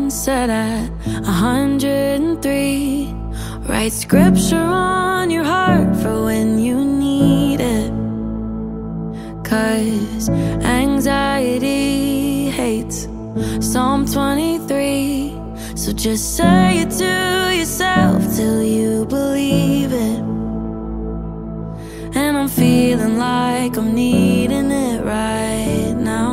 set at 103. Write scripture on your heart for when you need it. 'Cause anxiety hates Psalm 23. So just say it to yourself till you believe it. And I'm feeling like I'm needing it right now.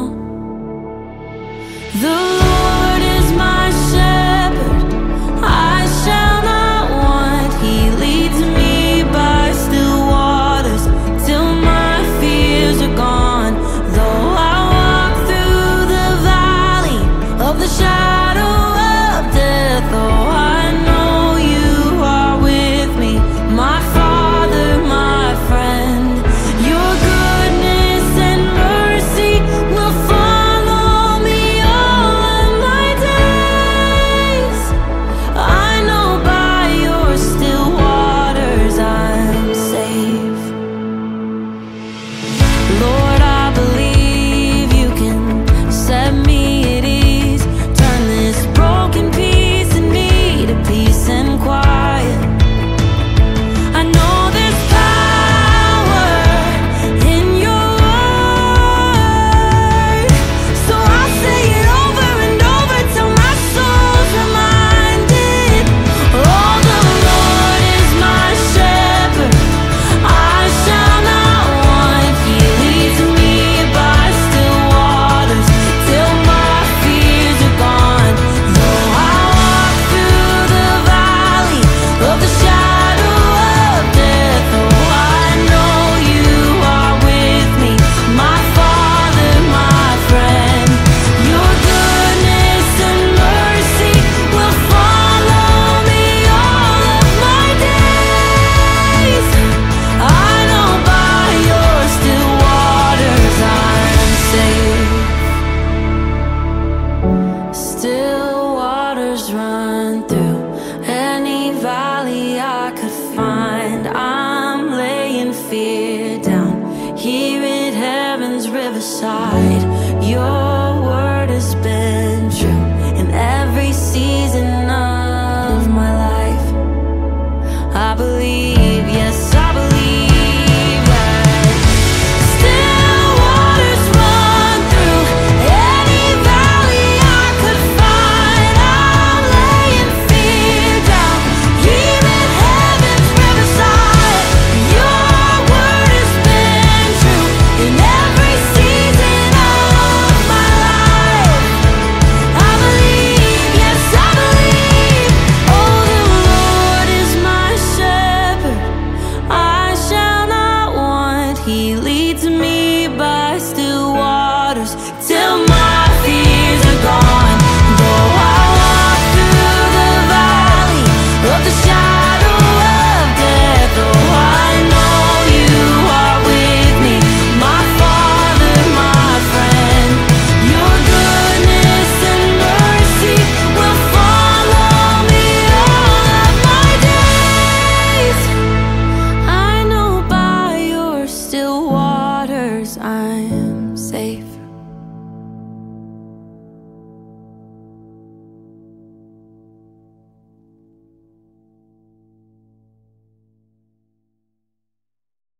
The Lord is my shepherd, I shall not want. He leads me by still waters till my fears are gone. Though I walk through the valley of the shadow of death, oh, I know you are with me, my Father, my friend. Your goodness and mercy will follow me all of my days. I know by your still waters I'm safe. Lord, I believe you can set me at ease. Turn this broken piece in me to peace and quiet. I know there's power in your word, so I'll say it over and over till my soul's reminded. Oh, the Lord is my shepherd, I shall not want. He leads me by still waters till my fears are gone. Though I walk through the valley of the shadow of death, oh, I know you are with me, my Father, my friend. Your goodness and mercy will follow me all of my days. I know by your still waters I'm safe. Still waters run through any valley I could find. I'm laying fear down here at heaven's riverside. Your word has been true in every season of my life. I believe, yes, I believe that still waters run through any valley I could find. I'm laying fear down here at heaven's riverside. Your word has been true in every season of my life. I believe, yes, I believe. Oh, the Lord is my shepherd, I shall not want. He leads me by still waters till my fears are gone. Though I walk through the valley of the shadow of death, oh, I know you are with me, my Father, my friend. Your goodness and mercy will follow me all of my days. I know by your still waters I'm